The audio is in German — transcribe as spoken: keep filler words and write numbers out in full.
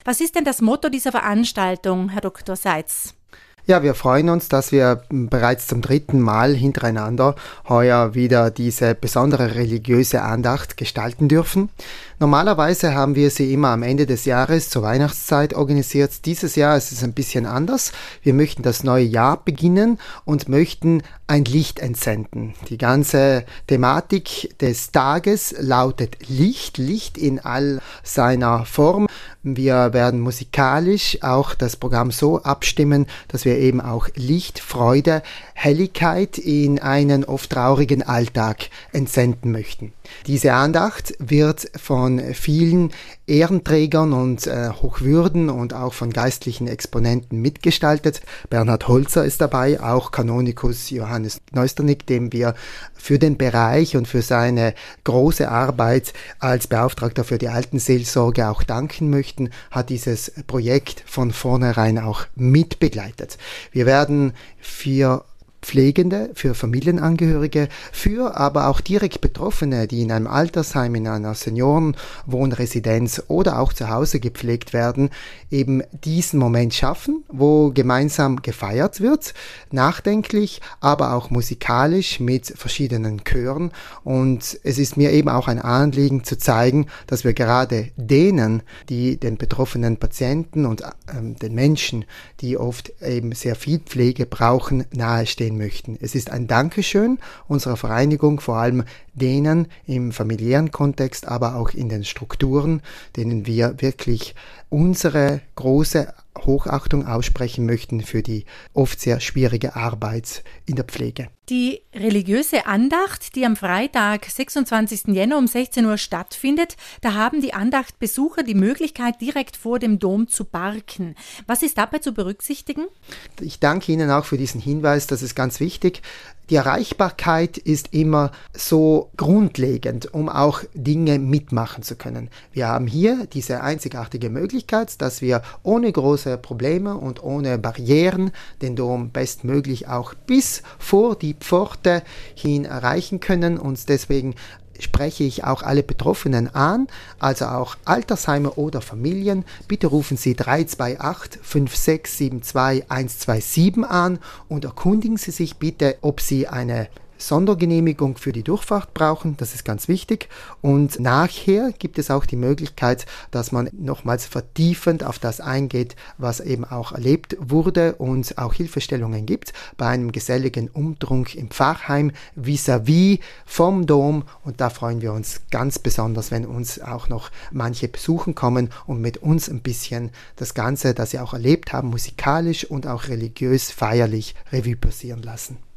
Was ist denn das Motto dieser Veranstaltung, Herr Doktor Seitz? Ja, wir freuen uns, dass wir bereits zum dritten Mal hintereinander heuer wieder diese besondere religiöse Andacht gestalten dürfen. Normalerweise haben wir sie immer am Ende des Jahres zur Weihnachtszeit organisiert. Dieses Jahr ist es ein bisschen anders. Wir möchten das neue Jahr beginnen und möchten ein Licht entsenden. Die ganze Thematik des Tages lautet Licht, Licht in all seiner Form. Wir werden musikalisch auch das Programm so abstimmen, dass wir eben auch Licht, Freude, Helligkeit in einen oft traurigen Alltag entsenden möchten. Diese Andacht wird von vielen Ehrenträgern und äh, Hochwürden und auch von geistlichen Exponenten mitgestaltet. Bernhard Holzer ist dabei, auch Kanonikus Johannes Neusternig, dem wir für den Bereich und für seine große Arbeit als Beauftragter für die Altenseelsorge auch danken möchten, hat dieses Projekt von vornherein auch mitbegleitet. Wir werden für Pflegende, für Familienangehörige, für aber auch direkt Betroffene, die in einem Altersheim, in einer Seniorenwohnresidenz oder auch zu Hause gepflegt werden, eben diesen Moment schaffen, wo gemeinsam gefeiert wird, nachdenklich, aber auch musikalisch mit verschiedenen Chören. Und es ist mir eben auch ein Anliegen zu zeigen, dass wir gerade denen, die den betroffenen Patienten und ähm, den Menschen, die oft eben sehr viel Pflege brauchen, nahestehen möchten. Es ist ein Dankeschön unserer Vereinigung, vor allem denen im familiären Kontext, aber auch in den Strukturen, denen wir wirklich unsere große Hochachtung aussprechen möchten für die oft sehr schwierige Arbeit in der Pflege. Die religiöse Andacht, die am Freitag, sechsundzwanzigsten Jänner um sechzehn Uhr stattfindet, da haben die Andachtbesucher die Möglichkeit, direkt vor dem Dom zu parken. Was ist dabei zu berücksichtigen? Ich danke Ihnen auch für diesen Hinweis, das ist ganz wichtig. Die Erreichbarkeit ist immer so grundlegend, um auch Dinge mitmachen zu können. Wir haben hier diese einzigartige Möglichkeit, dass wir ohne große Probleme und ohne Barrieren den Dom bestmöglich auch bis vor die Pforte hin erreichen können und deswegen spreche ich auch alle Betroffenen an, also auch Altersheime oder Familien. Bitte rufen Sie drei zwei acht, fünf sechs sieben zwei, eins zwei sieben an und erkundigen Sie sich bitte, ob Sie eine Sondergenehmigung für die Durchfahrt brauchen, das ist ganz wichtig. Und nachher gibt es auch die Möglichkeit, dass man nochmals vertiefend auf das eingeht, was eben auch erlebt wurde und auch Hilfestellungen gibt bei einem geselligen Umtrunk im Pfarrheim vis-à-vis vom Dom. Und da freuen wir uns ganz besonders, wenn uns auch noch manche besuchen kommen und mit uns ein bisschen das Ganze, das sie auch erlebt haben, musikalisch und auch religiös feierlich Revue passieren lassen.